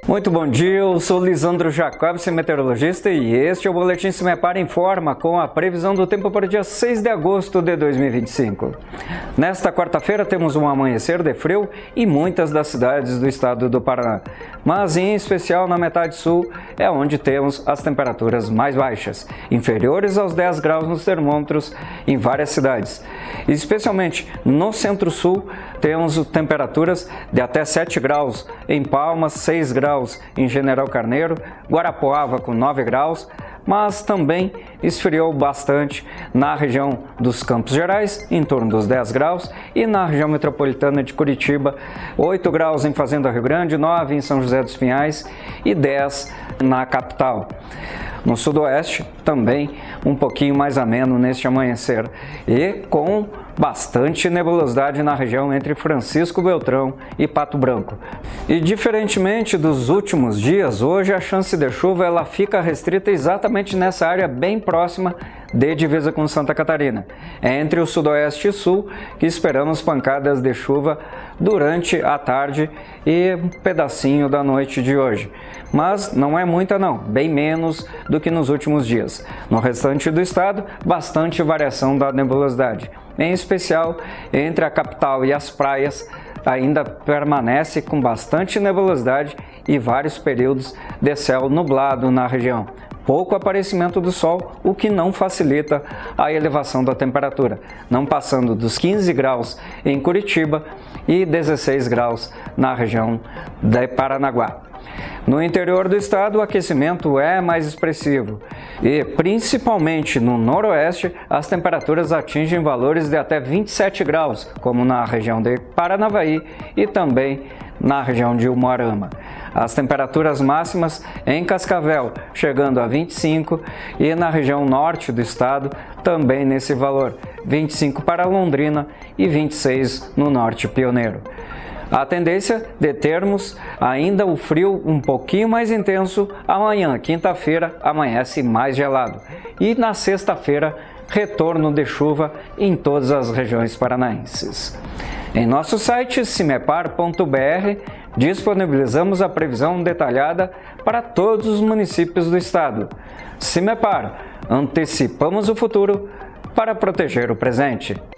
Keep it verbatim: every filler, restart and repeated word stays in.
Muito bom dia, eu sou Lisandro Jacobson, meteorologista, e este é o Boletim Cimepar Informa com a previsão do tempo para o dia seis de agosto de dois mil e vinte e cinco. Nesta quarta-feira temos um amanhecer de frio em muitas das cidades do estado do Paraná, mas em especial na metade sul é onde temos as temperaturas mais baixas, inferiores aos dez graus nos termômetros em várias cidades. Especialmente no centro-sul temos temperaturas de até sete graus, em Palmas seis graus, em General Carneiro, Guarapuava com nove graus, mas também esfriou bastante na região dos Campos Gerais, em torno dos dez graus, e na região metropolitana de Curitiba, oito graus em Fazenda Rio Grande, nove em São José dos Pinhais e dez na capital. No sudoeste, também um pouquinho mais ameno neste amanhecer e com bastante nebulosidade na região entre Francisco Beltrão e Pato Branco. E diferentemente dos últimos dias, hoje a chance de chuva ela fica restrita exatamente nessa área bem próxima de divisa com Santa Catarina. É entre o sudoeste e sul que esperamos pancadas de chuva durante a tarde e um pedacinho da noite de hoje. Mas não é muita não, bem menos do que nos últimos dias. No restante do estado, bastante variação da nebulosidade. Em especial, entre a capital e as praias, ainda permanece com bastante nebulosidade e vários períodos de céu nublado na região. Pouco aparecimento do sol, o que não facilita a elevação da temperatura, não passando dos quinze graus em Curitiba e dezesseis graus na região de Paranaguá. No interior do estado, o aquecimento é mais expressivo e, principalmente no noroeste, as temperaturas atingem valores de até vinte e sete graus, como na região de Paranavaí e também na região de Umuarama. As temperaturas máximas em Cascavel chegando a vinte e cinco e na região norte do estado também nesse valor, vinte e cinco para Londrina e vinte e seis no Norte Pioneiro. A tendência de termos ainda o frio um pouquinho mais intenso amanhã, quinta-feira, amanhece mais gelado. E na sexta-feira, retorno de chuva em todas as regiões paranaenses. Em nosso site cimepar ponto br disponibilizamos a previsão detalhada para todos os municípios do estado. Cimepar, antecipamos o futuro para proteger o presente.